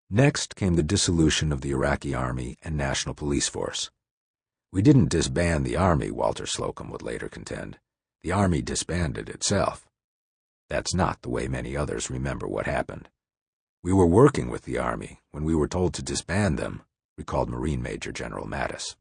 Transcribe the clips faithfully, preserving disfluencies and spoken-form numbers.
Next came the dissolution of the Iraqi Army and National Police Force. We didn't disband the Army, Walter Slocum would later contend. The Army disbanded itself. That's not the way many others remember what happened. We were working with the Army when we were told to disband them, recalled Marine Major General Mattis.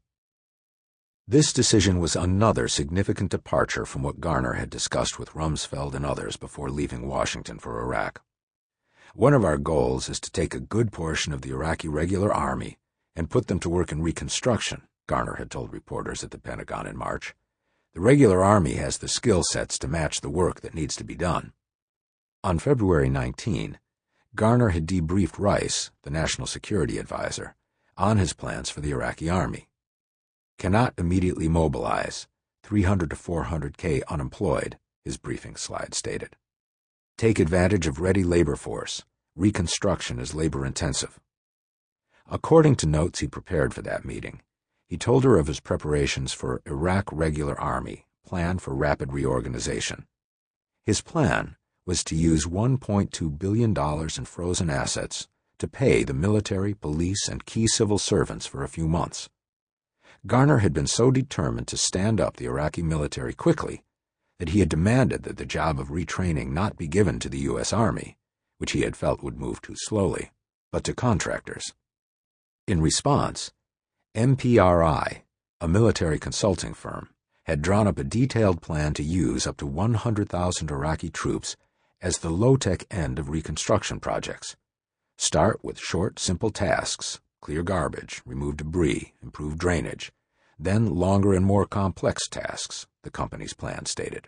This decision was another significant departure from what Garner had discussed with Rumsfeld and others before leaving Washington for Iraq. One of our goals is to take a good portion of the Iraqi regular army and put them to work in reconstruction, Garner had told reporters at the Pentagon in March. The regular army has the skill sets to match the work that needs to be done. On February nineteenth, Garner had debriefed Rice, the National Security Advisor, on his plans for the Iraqi army. Cannot immediately mobilize, three hundred to four hundred K unemployed, his briefing slide stated. Take advantage of ready labor force. Reconstruction is labor-intensive. According to notes he prepared for that meeting, he told her of his preparations for Iraq Regular Army, plan for rapid reorganization. His plan was to use one point two billion dollars in frozen assets to pay the military, police, and key civil servants for a few months. Garner had been so determined to stand up the Iraqi military quickly that he had demanded that the job of retraining not be given to the U S Army, which he had felt would move too slowly, but to contractors. In response, M P R I, a military consulting firm, had drawn up a detailed plan to use up to one hundred thousand Iraqi troops as the low-tech end of reconstruction projects. Start with short, simple tasks, clear garbage, remove debris, improve drainage, then longer and more complex tasks, the company's plan stated.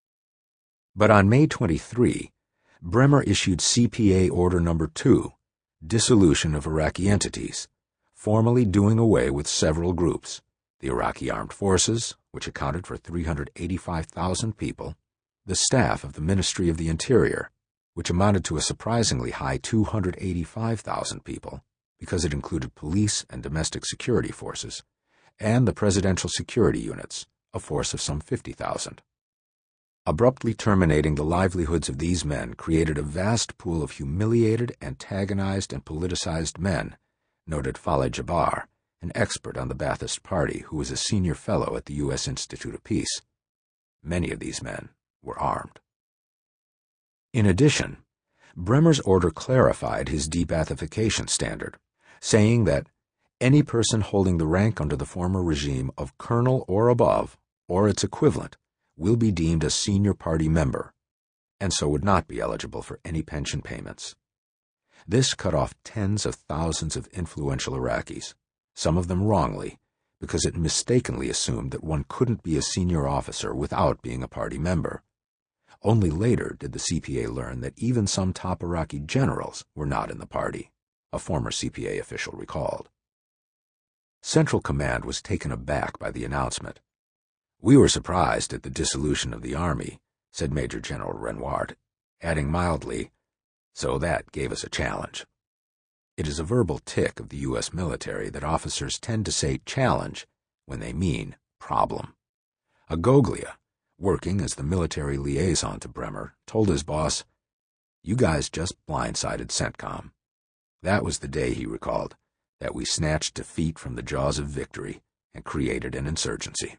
But on May twenty-third, Bremer issued C P A Order Number two, Dissolution of Iraqi Entities, formally doing away with several groups, the Iraqi Armed Forces, which accounted for three hundred eighty-five thousand people, the staff of the Ministry of the Interior, which amounted to a surprisingly high two hundred eighty-five thousand people, because it included police and domestic security forces, and the Presidential Security Units, a force of some fifty thousand. Abruptly terminating the livelihoods of these men created a vast pool of humiliated, antagonized, and politicized men, noted Faleh Jabbar, an expert on the Ba'athist Party who was a senior fellow at the U S Institute of Peace. Many of these men were armed. In addition, Bremer's order clarified his de-Baathification standard, saying that any person holding the rank under the former regime of colonel or above, or its equivalent, will be deemed a senior party member, and so would not be eligible for any pension payments. This cut off tens of thousands of influential Iraqis, some of them wrongly, because it mistakenly assumed that one couldn't be a senior officer without being a party member. Only later did the C P A learn that even some top Iraqi generals were not in the party, a former C P A official recalled. Central Command was taken aback by the announcement. We were surprised at the dissolution of the Army, said Major General Renoir, adding mildly, so that gave us a challenge. It is a verbal tick of the U S military that officers tend to say challenge when they mean problem. Agoglia, working as the military liaison to Bremer, told his boss, "You guys just blindsided CENTCOM." That was the day, he recalled, that we snatched defeat from the jaws of victory and created an insurgency.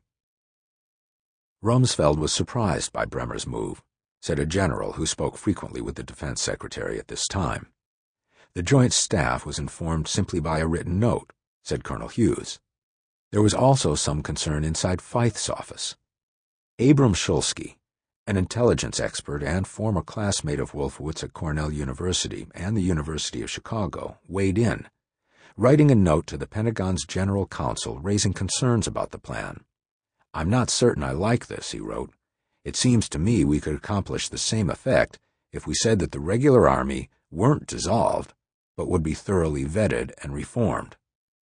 Rumsfeld was surprised by Bremer's move, said a general who spoke frequently with the Defense Secretary at this time. The Joint Staff was informed simply by a written note, said Colonel Hughes. There was also some concern inside Feith's office. Abram Shulsky, an intelligence expert and former classmate of Wolfowitz at Cornell University and the University of Chicago, weighed in, writing a note to the Pentagon's General Counsel raising concerns about the plan. "I'm not certain I like this," he wrote. "It seems to me we could accomplish the same effect if we said that the regular army weren't dissolved, but would be thoroughly vetted and reformed."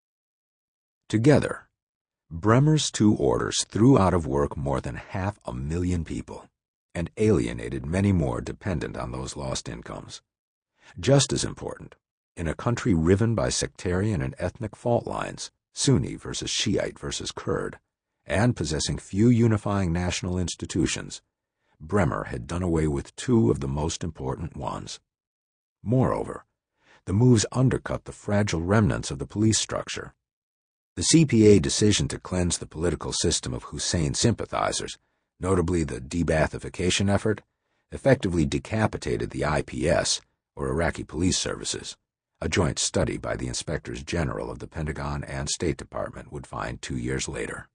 Together, Bremer's two orders threw out of work more than half a million people and alienated many more dependent on those lost incomes. Just as important, in a country riven by sectarian and ethnic fault lines, Sunni versus Shiite versus Kurd, and possessing few unifying national institutions, Bremer had done away with two of the most important ones. Moreover, the moves undercut the fragile remnants of the police structure. The C P A decision to cleanse the political system of Hussein sympathizers, notably the de-Baathification effort, effectively decapitated the I P S, or Iraqi Police Services, a joint study by the Inspectors General of the Pentagon and State Department would find two years later.